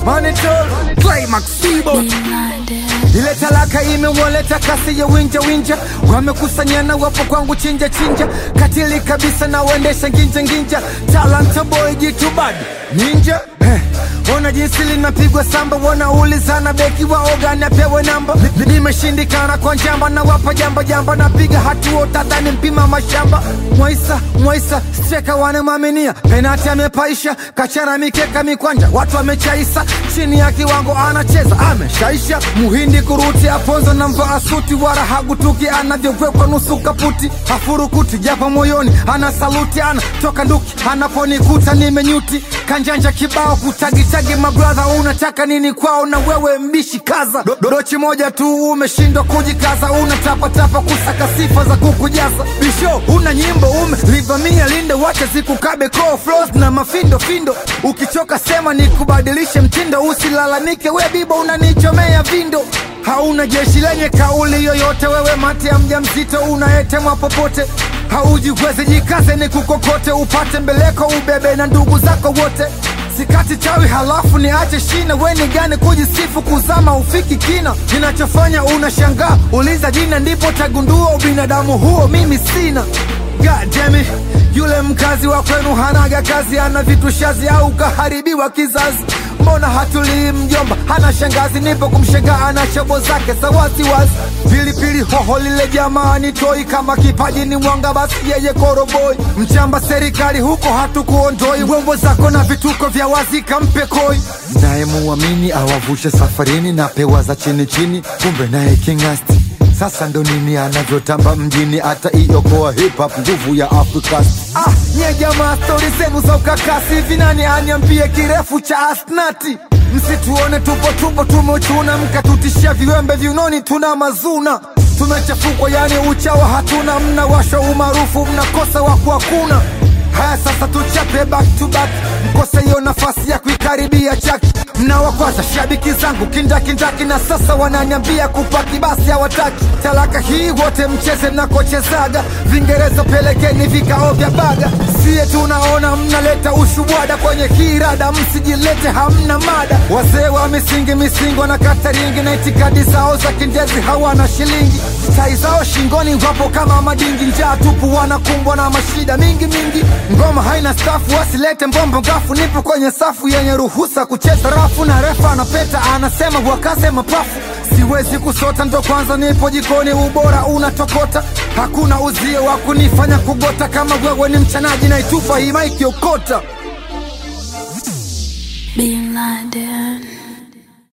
Manito Climax Sibo ile talaka imewaleta kasi ya winja wamekusanyana wapo kwangu chinja katili kabisa na waendesha nginja talanta boy jitu bad ninja Ona jinsi linapigwa samba wanaulizana beki wa ogani apewe namba nimeshindikana kwa njamba na wapa jamba napiga hatua utadhani mpima mashamba Mwaisa streka wanemaminia penati amepaisha kachana mikeka mikwanja watu wamechaisa chini ya kiwango anacheza ameshaisha muhindi kuruti aponzo na mvaa suti wara hagutuki anavyowekwa nusu kaputi hafurukuti japo moyoni ana saluti ana toka nduki anaponikuta nimenyuti kanjanja kibao kutagi mabrother unataka nini kwao na wewe mbishi kaza dochi moja tu umeshindwa kujikaza unatapa kusaka sifa za kukujaza bisho una nyimbo livamia linde wacha zikukabe call flows na mafindo ukichoka sema nikubadilishe mtindo usilalamike we bibo unanichomea vindo hauna jeshi lenye kauli yoyote wewe mate ya mjamzito unaetemwa popote haujiwezi jikaze ni kukokote upate mbeleko ubebe na ndugu zako wote sikati chawi halafu niache shina weni gani kujisifu kuzama ufiki kina ninachofanya unashangaa uliza jina ndipo tagundua ubinadamu huo mimi sina God damn it yule mkazi wa kwenu hanaga kazi ana vitu shazi au kaharibiwa kizazi mbona hatulii mjomba hana shangazi nipo kumshangaa ana shobo zake sawasi wazi pilipili hoho lile jamani toi kama kipaji ni mwanga basi yeye koroboi mchamba serikali huko hatukuondoi wembo zako na vituko vya wazi kampe koi naye muamini awavushe safarini na pewa za chini kumbe naye kingasti sasa ndo nini anavyotamba mjini hata iokoa hip hop nguvu ya Afrika nye jamaa story zenu za ukakasi hivi nani aniambie kirefu cha asnati msituone tupo tumechuna mkatutishia viwembe viunoni tuna mazuna tumechafukwa yani uchawa hatuna mnawasha umaarufu mnakosa waku hakuna haya sasa tuchape back to back mkose hiyo nafasi ya kuikaribia chaki mnawakwaza shabiki zangu kindaki na sasa wananiambia kupaki basi hawataki talaka hii wote mcheze mnakochezaga vingereza pelekeni vikao vya baga siye tunaona mnaleta ushubwada kwenye hii rada msijilete hamna mada wazee wa misingi na kataringi na itikadi zao za kindezi hawana shilingi tai zao shingoni wapo kama madingi njaa tupu wanakumbwa na mashida mingi ngoma haina stafu wasilete mbombo gafu nipo kwenye safu yenye ruhusa kucheza rafu na refa anapeta anasema wakase mapafu siwezi kusota ndo kwanza nipo jikoni ubora unatokota hakuna uzio wa kunifanya kugota kama wewe ni mchanaji na itupa hii maiki okota Bin Laden